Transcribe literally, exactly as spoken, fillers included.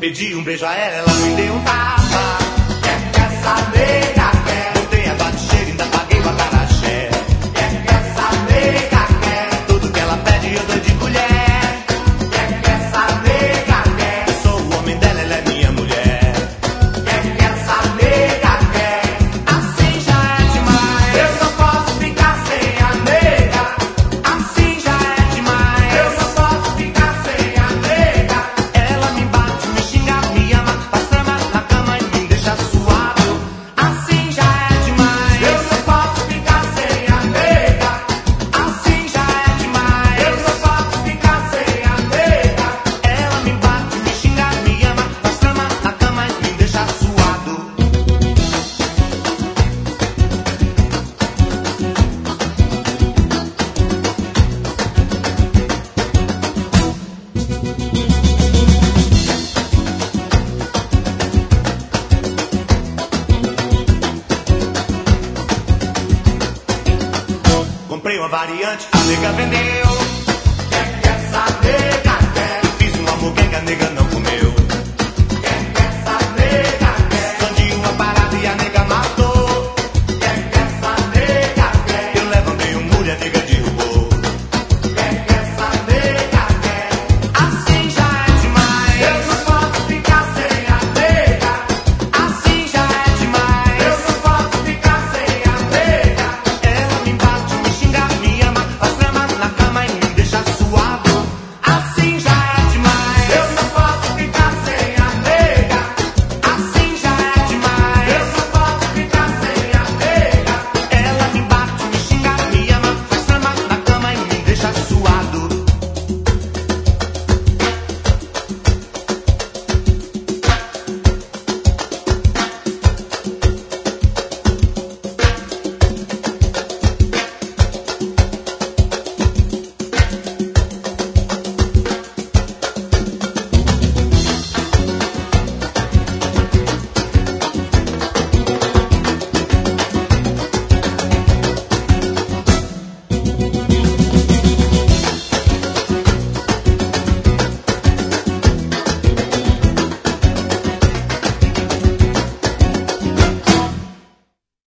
Pedi um beijo a ela, ela me deu um tapa. Quer que essa nega quer? Botei a bate cheia, ainda paguei o acarajé. Quer que essa nega quer? Tudo que ela pede eu dou de colher. Quer que essa nega quer? Eu sou o homem dela, ela é minha mulher. Quer que essa nega quer? Assim já é demais. Eu não posso ficar sem a nega. Assim já é demais. Eu não posso ficar sem a nega. Ela me bate, me xinga, me ama, faz cama na cama e me deixa suado. Assim já é demais. Eu não posso ficar sem a nega. Assim já é demais. Eu não posso ficar sem a nega. Ela me bate, me xinga, me ama, faz cama na cama e me deixa suado. Comprei uma variante, a nega vendeu.